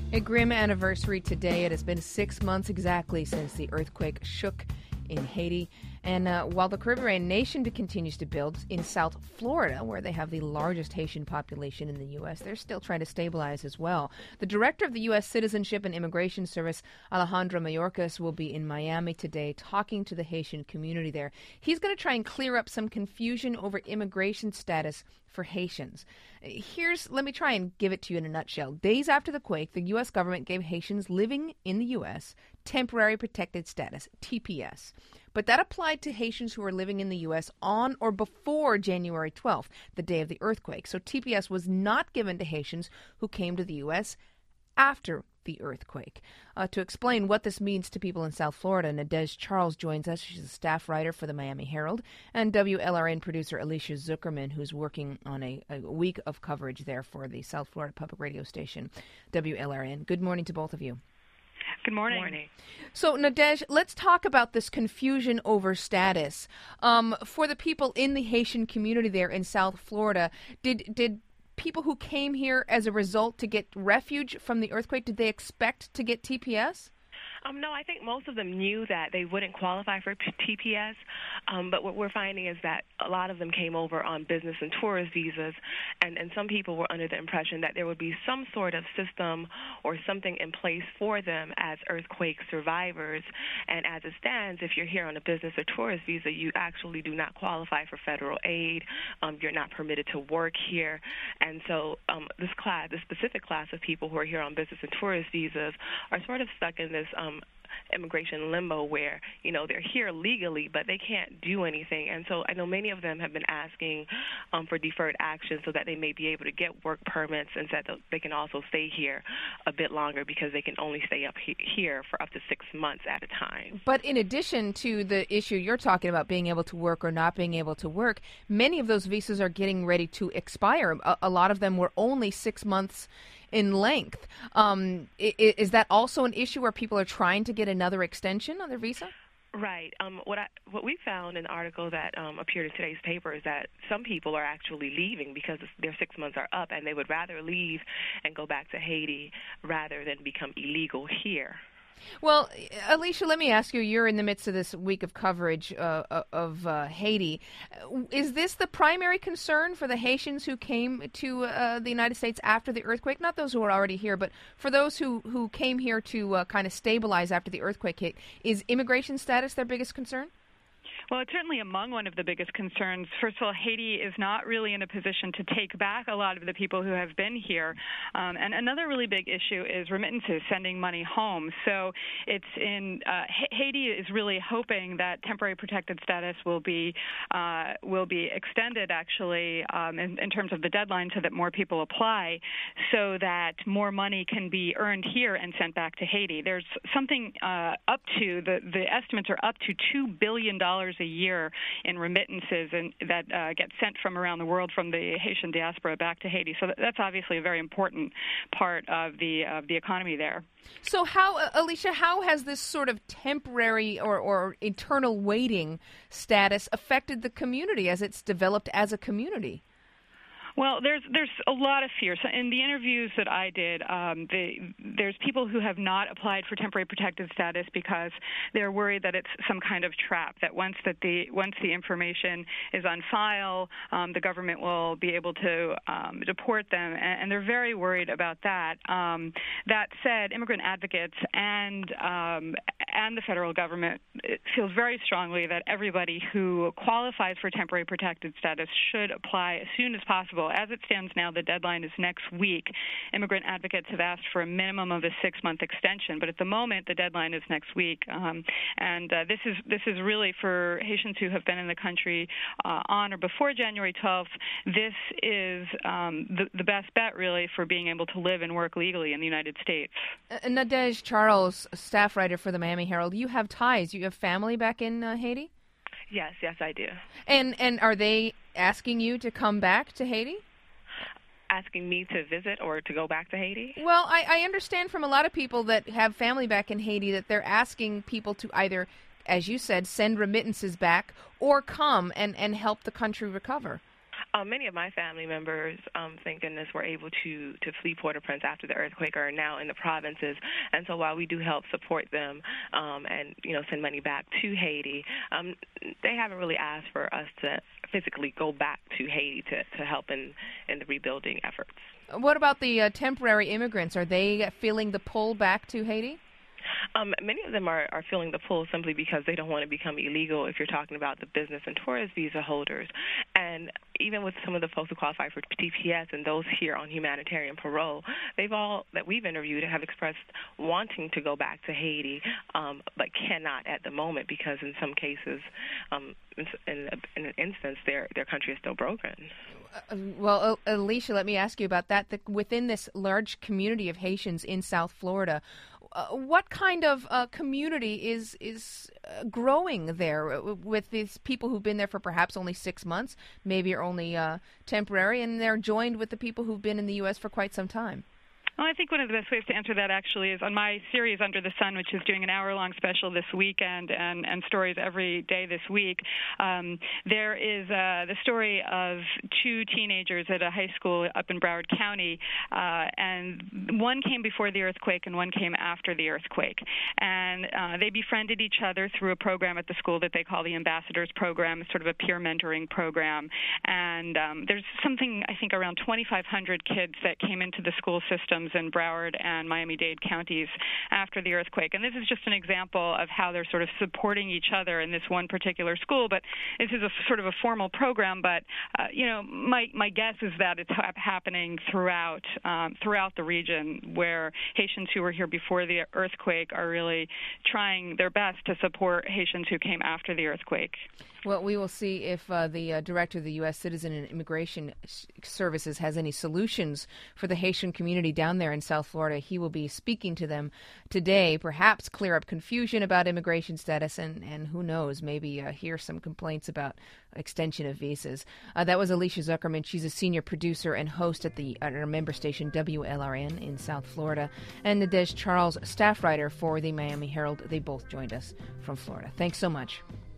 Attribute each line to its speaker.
Speaker 1: A grim anniversary today. It has been 6 months exactly since the earthquake shook in Haiti. And while the Caribbean nation continues to build in South Florida, where they have the largest Haitian population in the U.S., they're still trying to stabilize as well. The director of the U.S. Citizenship and Immigration Service, Alejandro Mayorkas, will be in Miami today talking to the Haitian community there. He's going to try and clear up some confusion over immigration status for Haitians. Let me try and give it to you in a nutshell. Days after the quake, the U.S. government gave Haitians living in the U.S. temporary protected status, TPS. But that applied to Haitians who were living in the U.S. on or before January 12th, the day of the earthquake. So TPS was not given to Haitians who came to the U.S. after the earthquake. To explain what this means to people in South Florida, Nadege Charles joins us. She's a staff writer for the Miami Herald, and WLRN producer Alicia Zuckerman, who's working on a week of coverage there for the South Florida public radio station, WLRN. Good morning to both of you.
Speaker 2: Good morning.
Speaker 1: So, Nadege, let's talk about this confusion over status. For the people in the Haitian community there in South Florida, did people who came here as a result to get refuge from the earthquake, did they expect to get TPS?
Speaker 2: No, I think most of them knew that they wouldn't qualify for TPS, but what we're finding is that a lot of them came over on business and tourist visas, and some people were under the impression that there would be some sort of system or something in place for them as earthquake survivors. And as it stands, if you're here on a business or tourist visa, you actually do not qualify for federal aid. You're not permitted to work here. And so this specific class of people who are here on business and tourist visas are sort of stuck in this immigration limbo where, they're here legally, but they can't do anything. And so I know many of them have been asking for deferred action so that they may be able to get work permits and that they can also stay here a bit longer because they can only stay up here for up to 6 months at a time.
Speaker 1: But in addition to the issue you're talking about, being able to work or not being able to work, many of those visas are getting ready to expire. A lot of them were only 6 months in length. Is that also an issue where people are trying to get another extension on their visa?
Speaker 2: Right. What we found in the article that appeared in today's paper is that some people are actually leaving because their 6 months are up, and they would rather leave and go back to Haiti rather than become illegal here.
Speaker 1: Well, Alicia, let me ask you, you're in the midst of this week of coverage of Haiti. Is this the primary concern for the Haitians who came to the United States after the earthquake? Not those who are already here, but for those who came here to kind of stabilize after the earthquake hit, is immigration status their biggest concern?
Speaker 3: Well, it's certainly among one of the biggest concerns. First of all, Haiti is not really in a position to take back a lot of the people who have been here. And another really big issue is remittances, sending money home. So it's Haiti is really hoping that temporary protected status will be extended, actually, in terms of the deadline so that more people apply so that more money can be earned here and sent back to Haiti. There's something up to, the estimates are up to $2 billion a year in remittances and that get sent from around the world from the Haitian diaspora back to Haiti. So that's obviously a very important part of the economy there.
Speaker 1: So Alicia, how has this sort of temporary or eternal waiting status affected the community as it's developed as a community?
Speaker 3: Well, there's a lot of fear. So in the interviews that I did, there's people who have not applied for temporary protected status because they're worried that it's some kind of trap, that once the information is on file, the government will be able to deport them, and they're very worried about that. That said, immigrant advocates and the federal government feels very strongly that everybody who qualifies for temporary protected status should apply as soon as possible. As it stands now, the deadline is next week. Immigrant advocates have asked for a minimum of a 6-month extension, but at the moment, the deadline is next week. This is really for Haitians who have been in the country on or before January 12th. This is the best bet, really, for being able to live and work legally in the United States.
Speaker 1: Nadege Charles, staff writer for the Miami Herald, you have ties. You have family back in Haiti?
Speaker 2: Yes, I do.
Speaker 1: And are they asking you to come back to Haiti?
Speaker 2: Asking me to visit or to go back to Haiti?
Speaker 1: Well, I understand from a lot of people that have family back in Haiti that they're asking people to either, as you said, send remittances back or come and help the country recover.
Speaker 2: Many of my family members, thank goodness, were able to flee Port-au-Prince after the earthquake, are now in the provinces. And so while we do help support them and send money back to Haiti, they haven't really asked for us to physically go back to Haiti to help in the rebuilding efforts.
Speaker 1: What about the temporary immigrants? Are they feeling the pull back to Haiti?
Speaker 2: Many of them are feeling the pull simply because they don't want to become illegal if you're talking about the business and tourist visa holders. And even with some of the folks who qualify for TPS and those here on humanitarian parole, they've all that we've interviewed have expressed wanting to go back to Haiti, but cannot at the moment because in some cases, in an instance, their country is still broken.
Speaker 1: Well, Alicia, let me ask you about that. Within this large community of Haitians in South Florida, what kind of community is growing there with these people who've been there for perhaps only 6 months, maybe are only temporary, and they're joined with the people who've been in the U.S. for quite some time?
Speaker 3: Well, I think one of the best ways to answer that actually is on my series Under the Sun, which is doing an hour-long special this weekend and stories every day this week. There is the story of two teenagers at a high school up in Broward County, and one came before the earthquake and one came after the earthquake. And they befriended each other through a program at the school that they call the Ambassadors Program, sort of a peer mentoring program. And there's something, I think, around 2,500 kids that came into the school systems in Broward and Miami-Dade counties after the earthquake. And this is just an example of how they're sort of supporting each other in this one particular school. But this is a sort of a formal program. But, my guess is that it's happening throughout the region where Haitians who were here before the earthquake are really trying their best to support Haitians who came after the earthquake.
Speaker 1: Well, we will see if the director of the U.S. Citizen and Immigration Services has any solutions for the Haitian community down there in South Florida. He will be speaking to them today, perhaps clear up confusion about immigration status, and who knows, maybe hear some complaints about extension of visas. That was Alicia Zuckerman. She's a senior producer and host at our member station WLRN in South Florida, and Nadej Charles, staff writer for the Miami Herald. They both joined us from Florida. Thanks so much.